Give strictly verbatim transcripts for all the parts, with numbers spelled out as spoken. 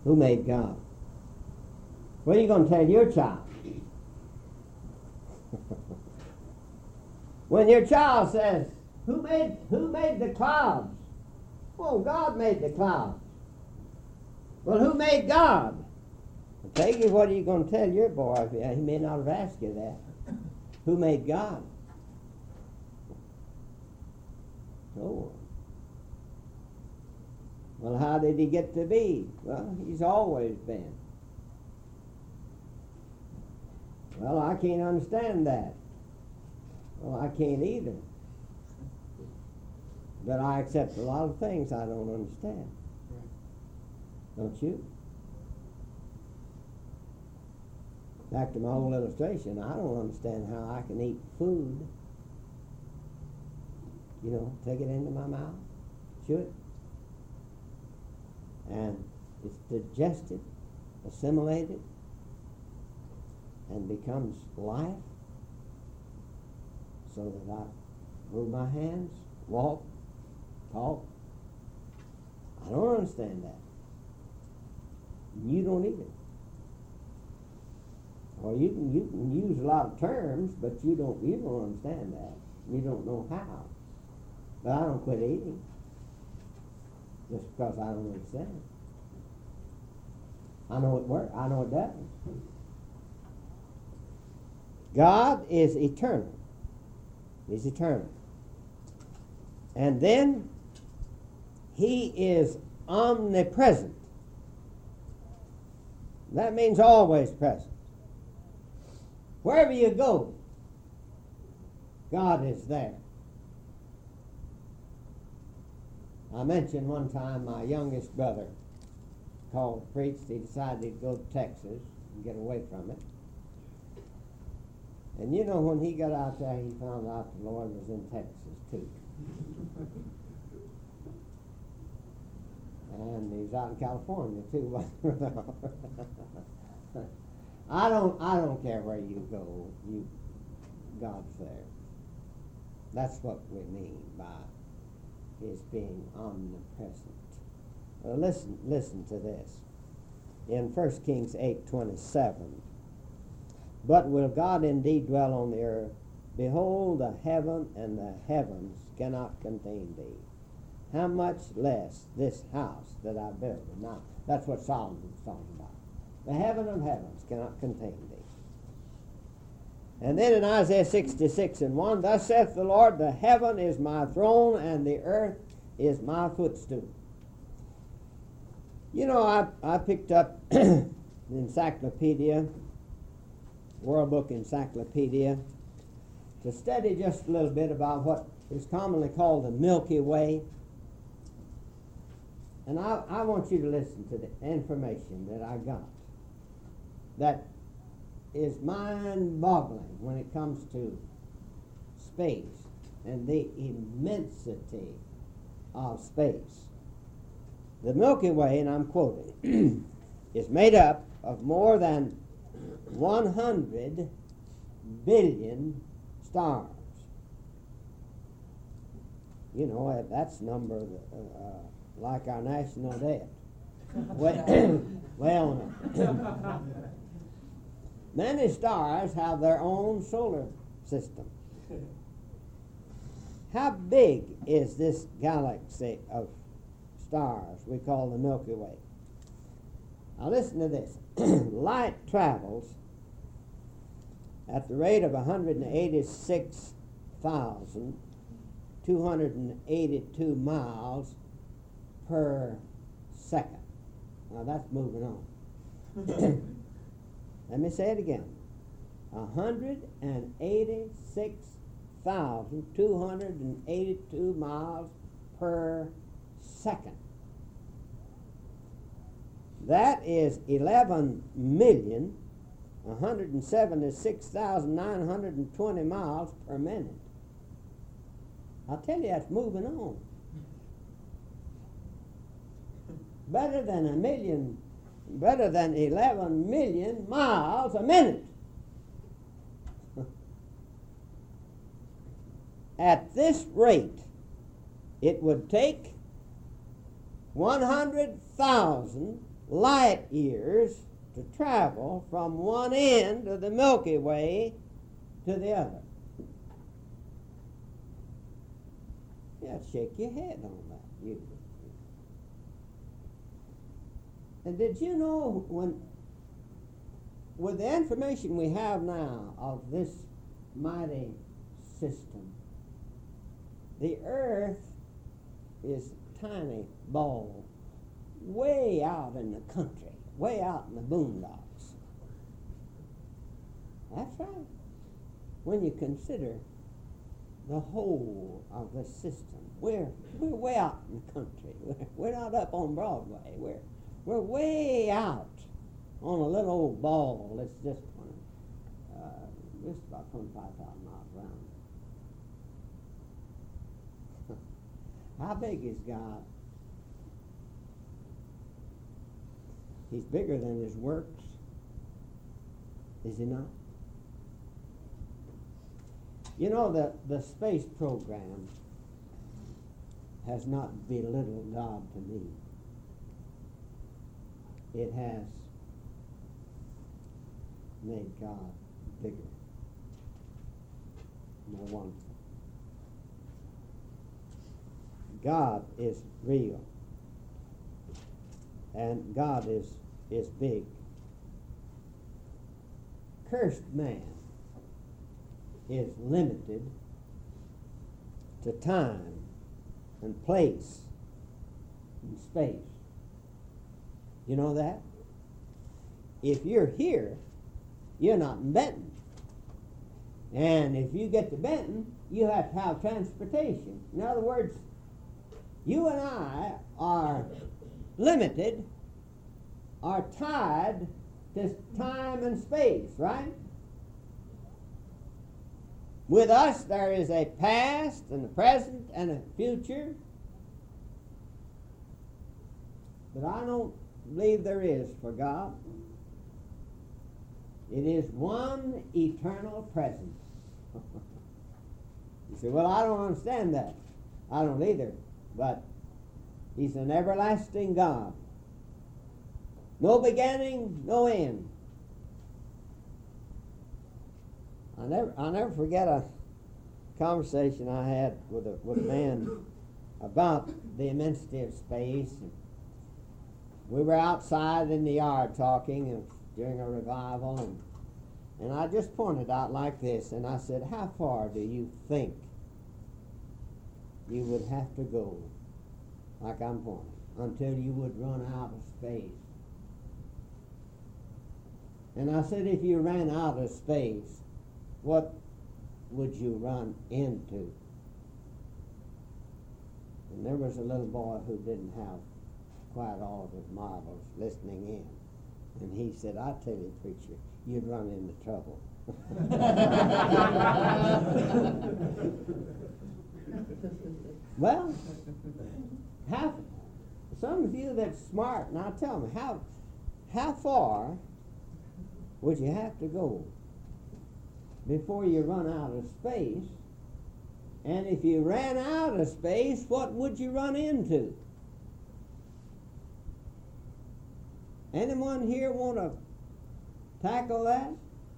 Who made God? What are you going to tell your child? When your child says, who made, who made the clouds? Oh, God made the clouds. Well, who made God? Peggy, what are you going to tell your boy? He may not have asked you that. Who made God? Oh. Well, how did he get to be? Well, he's always been. Well, I can't understand that. Well, I can't either. But I accept a lot of things I don't understand. Don't you? Back to my old illustration, I don't understand how I can eat food. You know, take it into my mouth, chew it, and it's digested, assimilated, and becomes life, so that I move my hands, walk, talk. I don't understand that. You don't either. Or you can you can use a lot of terms, but you don't you don't understand that. You don't know how. But I don't quit eating just because I don't understand. I know it works. I know it does. God is eternal. He's eternal. And then he is omnipresent. That means always present. Wherever you go, God is there. I mentioned one time my youngest brother called to preach. He decided to go to Texas and get away from it. And you know, when he got out there, he found out the Lord was in Texas too. And he's out in California too. I don't I don't care where you go, you God's there. That's what we mean by his being omnipresent. Well, listen listen to this. In First Kings eight twenty-seven. But will God indeed dwell on the earth? Behold, the heaven and the heavens cannot contain thee. How much less this house that I build? Now, that's what Solomon's talking about. The heaven of heavens cannot contain thee. And then in Isaiah sixty-six and one, thus saith the Lord, the heaven is my throne, and the earth is my footstool. You know, I, I picked up the encyclopedia, World Book Encyclopedia, to study just a little bit about what is commonly called the Milky Way. And I, I want you to listen to the information that I got that is mind-boggling when it comes to space and the immensity of space. The Milky Way, and I'm quoting, is made up of more than one hundred billion stars. You know, that's a number uh, like our national debt. well, well no. Many stars have their own solar system. How big is this galaxy of stars we call the Milky Way? Now listen to this. Light travels at the rate of one hundred eighty-six thousand two hundred eighty-two miles per second. Now that's moving on. Let me say it again. one hundred eighty-six thousand two hundred eighty-two miles per second. That is eleven million one hundred seventy-six thousand nine hundred twenty miles per minute. I'll tell you, that's moving on. Better than a million, better than eleven million miles a minute. At this rate, it would take one hundred thousand light years to travel from one end of the Milky Way to the other. Yeah, shake your head on that. You. And did you know, when, with the information we have now of this mighty system, the earth is a tiny ball way out in the country, way out in the boondocks. That's right. When you consider the whole of the system, we're, we're way out in the country. We're, we're not up on Broadway. We're, we're way out on a little old ball that's just, uh, just about twenty-five thousand miles around. How big is God? He's bigger than his works, is he not? You know, the, the space program has not belittled God to me. It has made God bigger, more wonderful. God is real, and God is, is big. Cursed man is limited to time and place and space. You know that? If you're here, you're not in Benton. And if you get to Benton, you have to have transportation. In other words, you and I are limited, are tied to time and space, right? With us, there is a past and a present and a future. But I don't believe there is for God. It is one eternal present. You say, well, I don't understand that. I don't either. But he's an everlasting God. No beginning, no end. I never, I'll never forget a conversation I had with a, with a man about the immensity of space. We were outside in the yard talking and during a revival, and, and I just pointed out like this, and I said, how far do you think you would have to go, like I'm pointing, until you would run out of space? And I said, if you ran out of space, what would you run into? And there was a little boy who didn't have quite all of his marbles listening in. And he said, I tell you, preacher, you'd run into trouble. Well, how, some of you that's smart, now tell me, how, how far would you have to go before you run out of space? And if you ran out of space, what would you run into? Anyone here want to tackle that?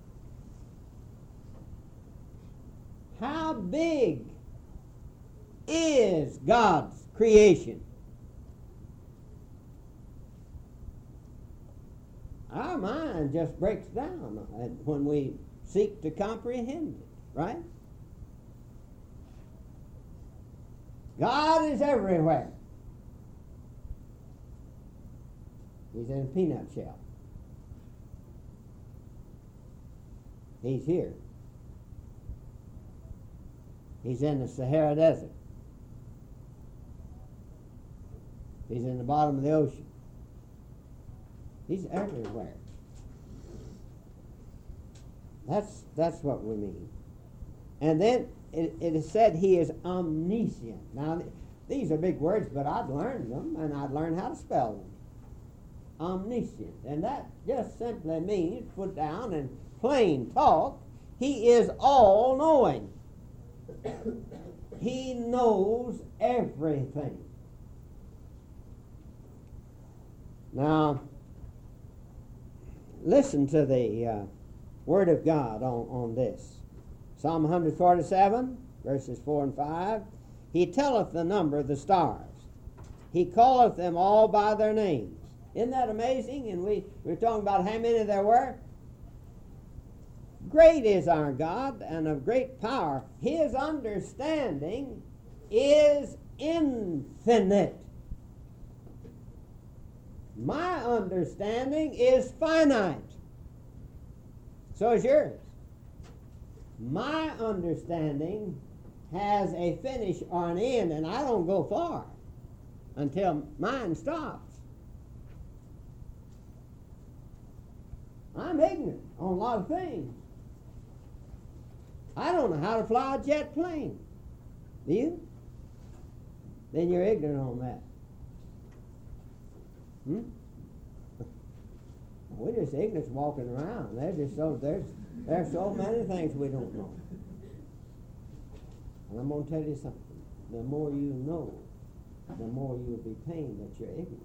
How big is God's creation? Our mind just breaks down when we seek to comprehend it, right? God is everywhere. He's in a peanut shell. He's here. He's in the Sahara Desert. He's in the bottom of the ocean. He's everywhere. That's that's what we mean. And then it, it is said he is omniscient. Now, th- these are big words, but I'd learned them, and I'd learned how to spell them. Omniscient. And that just simply means, put down in plain talk, he is all-knowing. He knows everything. Now, listen to the uh, Word of God on, on this. Psalm one forty-seven, verses four and five. He telleth the number of the stars. He calleth them all by their names. Isn't that amazing? And we, we were talking about how many there were. Great is our God, and of great power. His understanding is infinite. My understanding is finite. So is yours. My understanding has a finish or an end, and I don't go far until mine stops. I'm ignorant on a lot of things. I don't know how to fly a jet plane. Do you? Then you're ignorant on that. Hmm? We're just ignorant walking around. There's just so there's there's so many things we don't know. And I'm going to tell you something. The more you know, the more you'll be pained at your ignorance.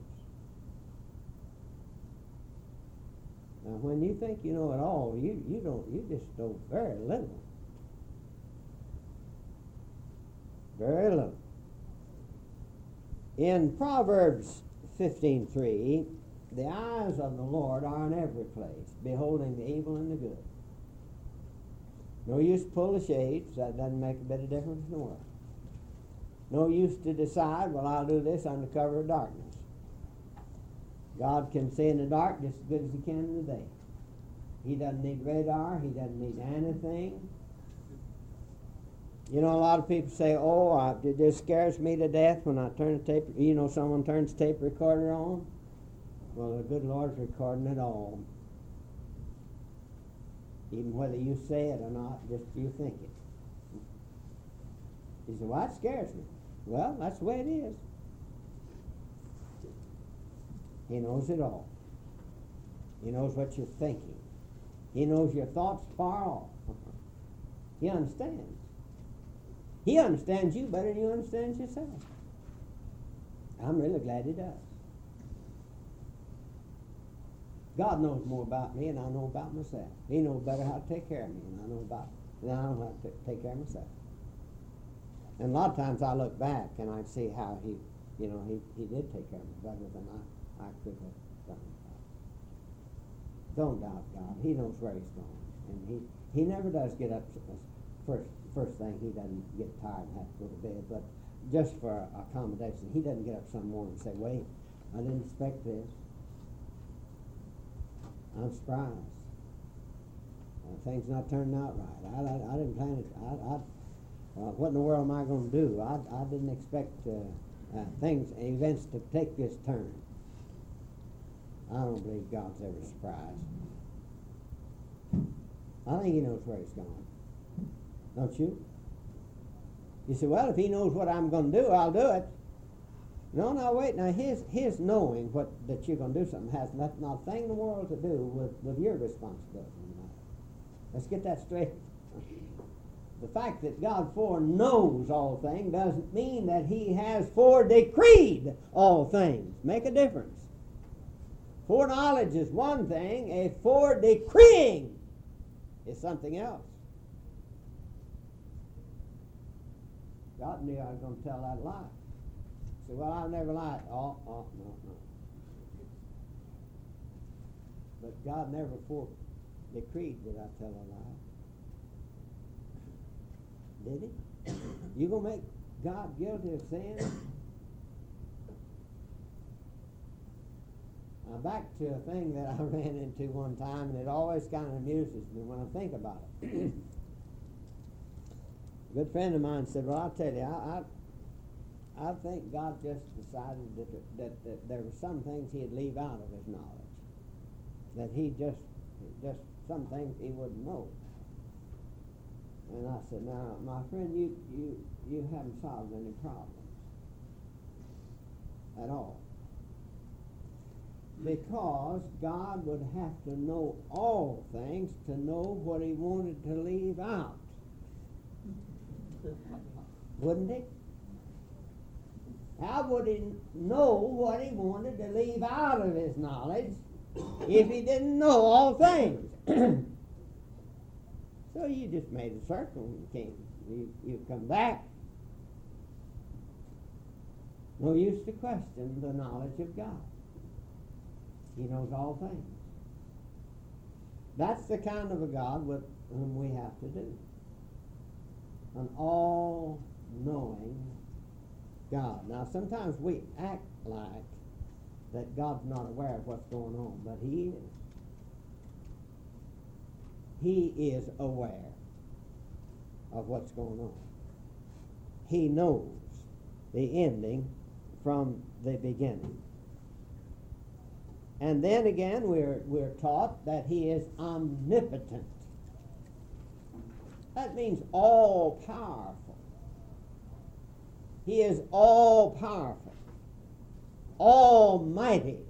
Now, when you think you know it all, you you don't you just know very little. Very little. In Proverbs fifteen three, the eyes of the Lord are in every place, beholding the evil and the good. No use to pull the shades, that doesn't make a bit of difference in the world. No use to decide, well, I'll do this under cover of darkness. God can see in the dark just as good as he can in the day. He doesn't need radar, he doesn't need anything. You know, a lot of people say, oh, I, it just scares me to death when I turn the tape, you know, someone turns the tape recorder on. Well, the good Lord's recording it all. Even whether you say it or not, just you think it. He said, well, that scares me. Well, that's the way it is. He knows it all. He knows what you're thinking. He knows your thoughts far off. He understands. He understands you better than you understand yourself. I'm really glad he does. God knows more about me than I know about myself. He knows better how to take care of me than I know about than I know how to take care of myself. And a lot of times I look back and I see how he, you know, he, he did take care of me better than I, I could have done. Don't doubt God. He knows where he's going. And he, he never does get up first first thing. He doesn't get tired and have to go to bed. But just for accommodation, he doesn't get up some morning and say, wait, I didn't expect this. I'm surprised. Uh, things not turning out right. I, I, I didn't plan it. I, I, uh, what in the world am I going to do? I, I didn't expect uh, uh, things, events to take this turn. I don't believe God's ever surprised. I think he knows where he's going. Don't you? You say, well, if he knows what I'm going to do, I'll do it. No, no, wait. Now, his his knowing what that you're going to do something has not, not a thing in the world to do with, with your responsibility. Let's get that straight. The fact that God foreknows all things doesn't mean that he has foredecreed all things. Make a difference. Foreknowledge is one thing. A foredecreeing is something else. God knew I was going to tell that lie. Say, well, I've never lied. Oh, oh, no, no. But God never foredecreed that I tell a lie. Did he? You going to make God guilty of sin? Now, back to a thing that I ran into one time, and it always kind of amuses me when I think about it. A good friend of mine said, well, I'll tell you, I, I, I think God just decided that, that, that there were some things he'd leave out of his knowledge, that he just, just some things he wouldn't know. And I said, now, my friend, you, you, you haven't solved any problems at all. Because God would have to know all things to know what he wanted to leave out. Wouldn't he? How would he know what he wanted to leave out of his knowledge if he didn't know all things? So you just made a circle and you came, you, you come back. No use to question the knowledge of God. He knows all things. That's the kind of a God with whom we have to do. An all-knowing God. Now, sometimes we act like that God's not aware of what's going on, but He is. He is aware of what's going on. He knows the ending from the beginning. And then again, we're, we're taught that He is omnipotent. That means all-powerful. He is all-powerful, almighty.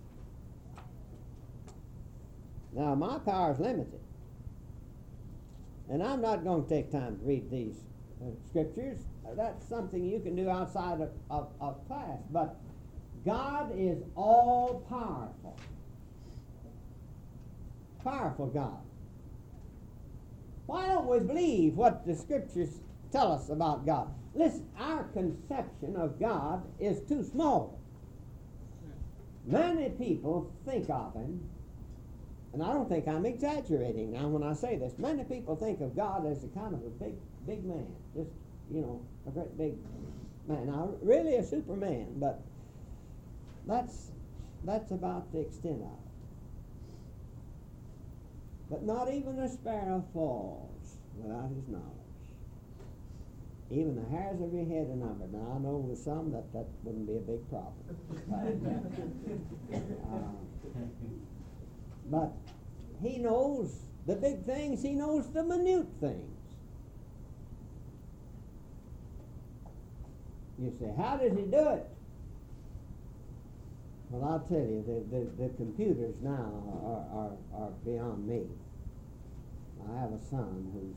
Now, my power is limited. And I'm not going to take time to read these uh, scriptures. That's something you can do outside of, of, of class. But God is all-powerful. Powerful God. Why don't we believe what the scriptures tell us about God? Listen, our conception of God is too small. Many people think of Him, and I don't think I'm exaggerating now when I say this. Many people think of God as a kind of a big, big man. Just, you know, a great big man. Now, really a superman, but that's, that's about the extent of it. But not even a sparrow falls without His knowledge. Even the hairs of your head are numbered. Now, I know with some that that wouldn't be a big problem. uh, but He knows the big things. He knows the minute things. You say, how does He do it? Well, I'll tell you, the, the, the computers now are, are, are beyond me. I have a son who's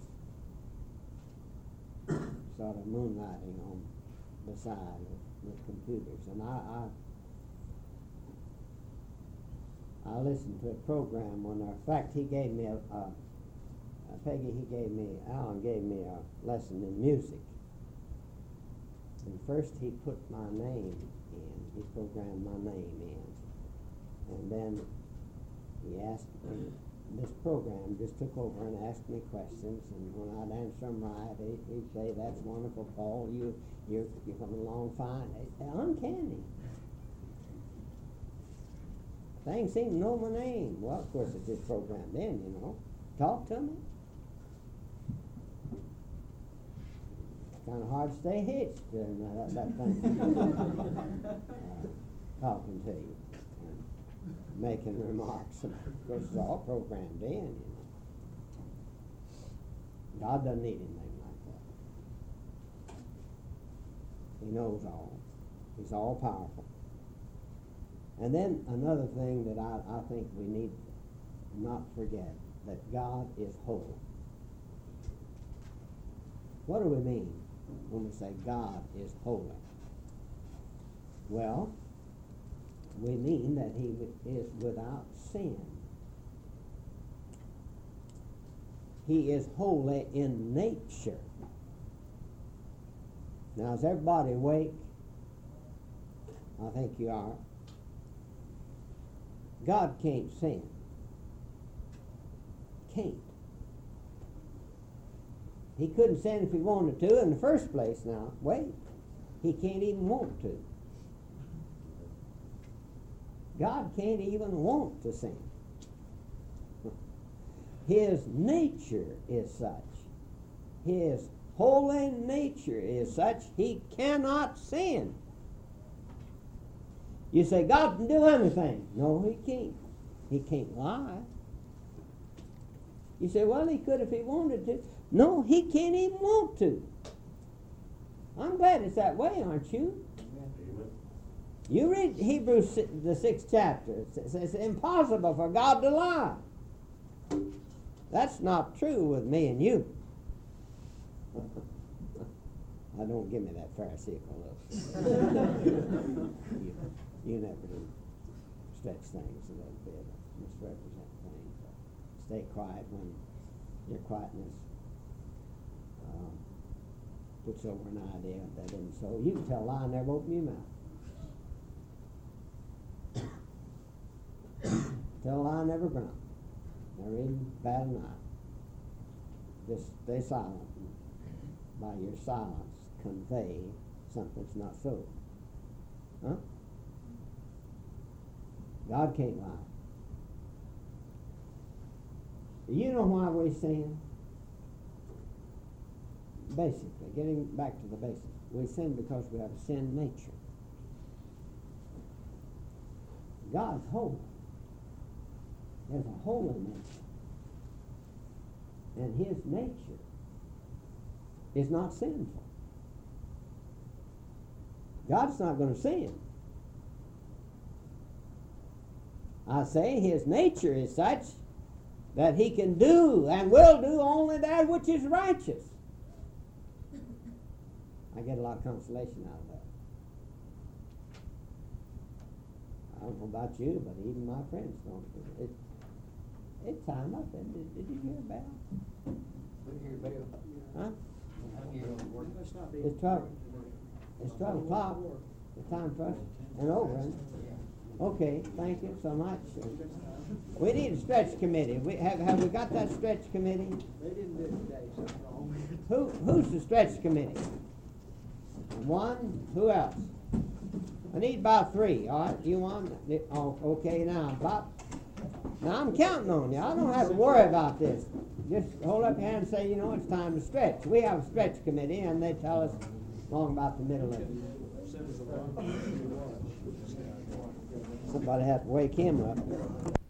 sort of moonlighting on the side of the computers. And I, I, I listened to a program one night. In fact, he gave me a, a, a Peggy, he gave me, Alan gave me a lesson in music. And first he put my name in. He programmed my name in. And then he asked me, this program just took over and asked me questions, and when I'd answer them right, he, he'd say, that's wonderful, Paul, you, you're, you're coming along fine. It's uncanny. Things seem to know my name. Well, of course, it's just programmed in, you know. Talk to me. Kind of hard to stay hitched during that, that thing. uh, talking to you. Making remarks. Of course, it's all programmed in, you know. God doesn't need anything like that. He knows all. He's all powerful. And then another thing that I, I think we need to not forget, that God is holy. What do we mean when we say God is holy? Well, we mean that He is without sin. He is holy in nature. Now, is everybody awake? I think you are. God can't sin. Can't. He couldn't sin if He wanted to in the first place now. Wait. He can't even want to. God can't even want to sin. His nature is such. His holy nature is such, He cannot sin. You say, God can do anything. No, He can't. He can't lie. You say, well, He could if He wanted to. No, He can't even want to. I'm glad it's that way, aren't you? You read Hebrews, the sixth chapter. It says it's impossible for God to lie. That's not true with me and you. I don't give me that Pharisaical look. you, you never do stretch things a little bit. misrepresent things. Stay quiet when your quietness um, puts over an idea that isn't so. You can tell a lie and never open your mouth. Tell a lie, never grunt. Never even bat an eye. Just stay silent. By your silence, convey something's not so. Huh? God can't lie. You know why we sin? Basically, getting back to the basics, we sin because we have a sin nature. God's holy. There's a holy nature. And his nature is not sinful. God's not going to sin. I say his nature is such that he can do and will do only that which is righteous. I get a lot of consolation out of that. I don't know about you, but even my friends don't. It, it's time up. Did, did you hear about it? Didn't hear Bill. Huh? I'm here on work. It's twelve. It's twelve o'clock. The time for us and over. Isn't it? Okay, thank you so much. We need a stretch committee. We have have we got that stretch committee? They didn't do it today, something wrong. Who who's the stretch committee? One. Who else? I need about three. All right, you want? Oh, okay. Now, Bob. Now I'm counting on you. I don't have to worry about this. Just hold up your hand and say, you know, it's time to stretch. We have a stretch committee, and they tell us long about the middle of it. Somebody had to wake him up.